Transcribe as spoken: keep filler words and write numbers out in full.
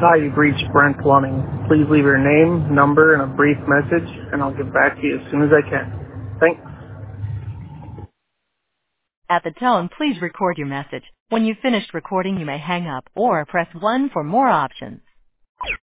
Hi, you've reached Brent Plumbing. Please leave your name, number, and a brief message, and I'll get back to you as soon as I can. Thanks. At the tone, please record your message. When you've finished recording, you may hang up or press one for more options.